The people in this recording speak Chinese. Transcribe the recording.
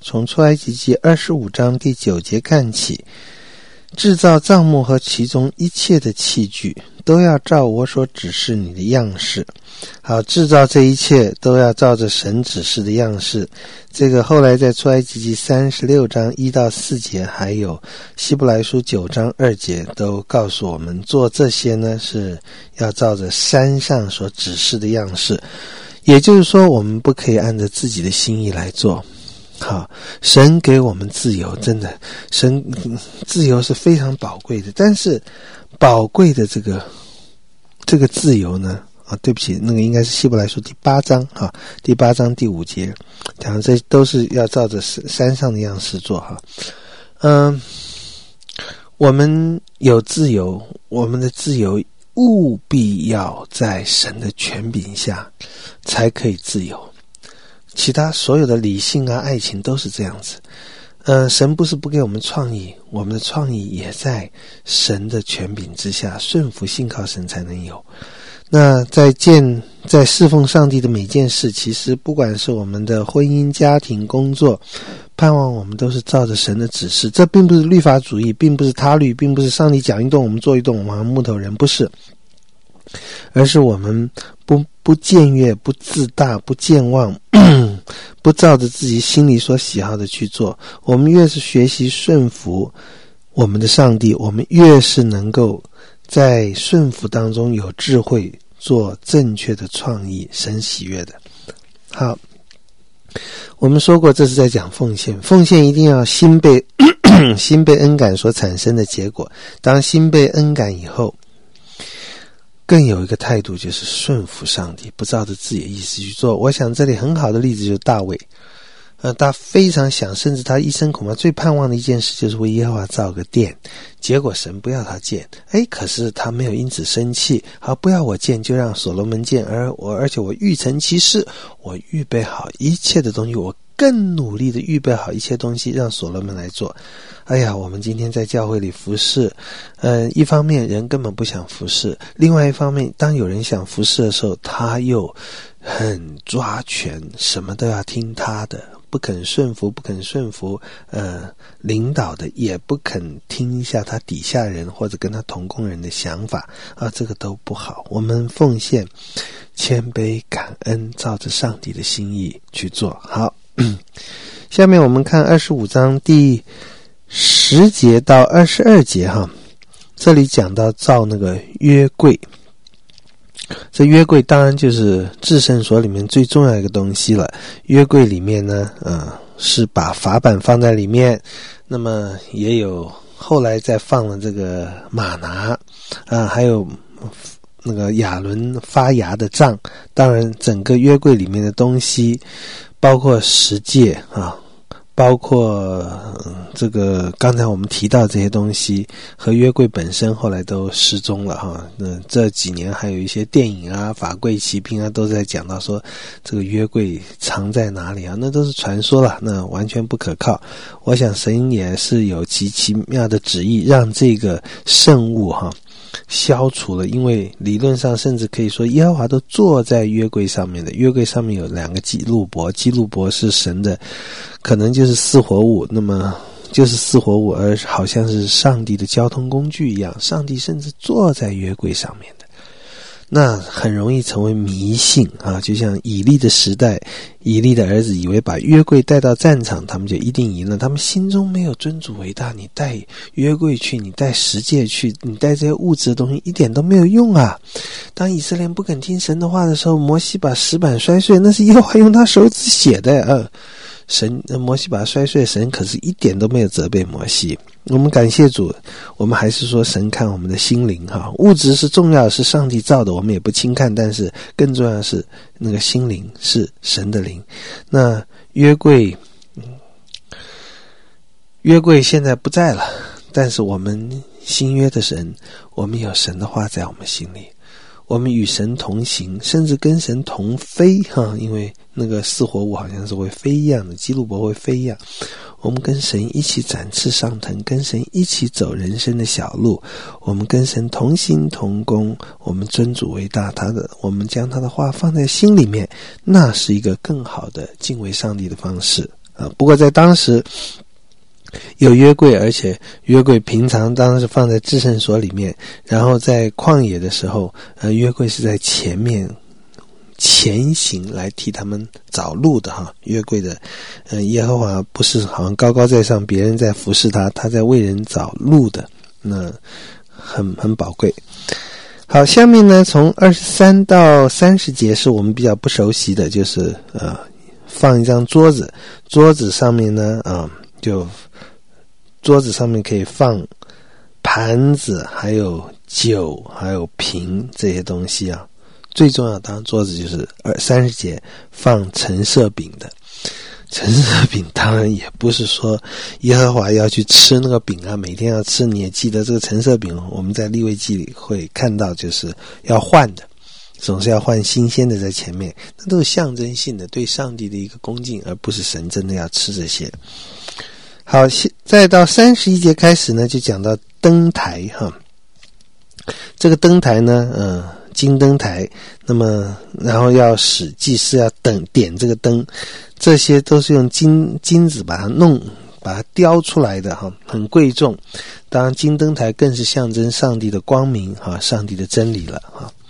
从出埃及记25章第9节看起，制造帐幕和其中一切的器具都要照我所指示你的样式。好，制造这一切都要照着神指示的样式。这个后来在出埃及记36章1到4节，还有希伯来书9章2节都告诉我们，做这些呢是要照着山上所指示的样式。也就是说，我们不可以按照自己的心意来做。好，神给我们自由，真的，神自由是非常宝贵的，但是宝贵的这个自由呢，对不起，那个应该是希伯来书第8章第8章第5节讲，这都是要照着山上的样式做我们有自由，我们的自由务必要在神的权柄下才可以自由。其他所有的理性啊、爱情都是这样子。神不是不给我们创意，我们的创意也在神的权柄之下，顺服信靠神才能有。那在侍奉上帝的每件事，其实不管是我们的婚姻、家庭、工作，盼望我们都是照着神的指示。这并不是律法主义，并不是他律，并不是上帝讲一动我们做一动，我们好像木头人，不是，而是我们不僭越，不自大，不健忘，不照着自己心里所喜好的去做。我们越是学习顺服我们的上帝，我们越是能够在顺服当中有智慧，做正确的创意，神喜悦的。好，我们说过这是在讲奉献，奉献一定要心被恩感所产生的结果。当心被恩感以后，更有一个态度，就是顺服上帝，不照着自己的意思去做。我想这里很好的例子就是大卫，他非常想，甚至他一生恐怕最盼望的一件事就是为耶和华造个殿，结果神不要他建，可是他没有因此生气，好，不要我建，就让所罗门建，而且我预成其事，我预备好一切的东西，我更努力的预备好一切东西让所罗门来做。我们今天在教会里服侍，一方面人根本不想服侍，另外一方面当有人想服侍的时候，他又很抓权，什么都要听他的，不肯顺服领导的，也不肯听一下他底下人或者跟他同工人的想法这个都不好。我们奉献谦卑感恩，照着上帝的心意去做。好，下面我们看25章第10节到22节这里讲到造那个约柜。这约柜当然就是至圣所里面最重要一个东西了。约柜里面呢是把法版放在里面，那么也有后来再放了这个玛拿还有那个亚伦发芽的杖。当然整个约柜里面的东西包括十诫包括这个刚才我们提到这些东西和约柜本身后来都失踪了这几年还有一些电影法柜奇兵都在讲到说这个约柜藏在哪里那都是传说了，那完全不可靠。我想神也是有其奇妙的旨意，让这个圣物消除了，因为理论上甚至可以说耶和华都坐在约柜上面的。约柜上面有2个基路伯，基路伯是神的可能就是四活物，那么就是四活物，而好像是上帝的交通工具一样，上帝甚至坐在约柜上面的。那很容易成为迷信就像以利的时代，以利的儿子以为把约柜带到战场他们就一定赢了，他们心中没有尊主为大，你带约柜去，你带十诫去，你带这些物质的东西一点都没有用当以色列人不肯听神的话的时候，摩西把石板摔碎，那是耶和华用他手指写的摩西把它摔碎，神可是一点都没有责备摩西。我们感谢主，我们还是说神看我们的心灵物质是重要的，是上帝造的，我们也不轻看，但是更重要的是那个心灵是神的灵。那约柜现在不在了，但是我们新约的神，我们有神的话在我们心里，我们与神同行，甚至跟神同飞因为那个四活物好像是会飞一样的，基路伯会飞一样。我们跟神一起展翅上腾，跟神一起走人生的小路，我们跟神同心同工，我们尊主为大，我们将他的话放在心里面，那是一个更好的敬畏上帝的方式。 不过在当时有约柜，而且约柜平常当时放在至圣所里面，然后在旷野的时候，约柜是在前面前行来替他们找路的哈。约柜的耶和华不是好像高高在上，别人在服侍他，他在为人找路的，那很宝贵。好，下面呢从23到30节是我们比较不熟悉的，就是放一张桌子，桌子上面呢就桌子上面可以放盘子，还有酒，还有瓶这些东西啊。最重要当然桌子就是30节放陈设饼的。陈设饼当然也不是说耶和华要去吃那个饼啊，每天要吃。你也记得这个陈设饼，我们在利未记里会看到，就是要换的，总是要换新鲜的在前面，那都是象征性的，对上帝的一个恭敬，而不是神真的要吃这些。好，再到31节开始呢，就讲到灯台哈。这个灯台呢金灯台，那么然后要使祭司要点这个灯，这些都是用金子把它雕出来的哈，很贵重。当然金灯台更是象征上帝的光明哈，上帝的真理了哈。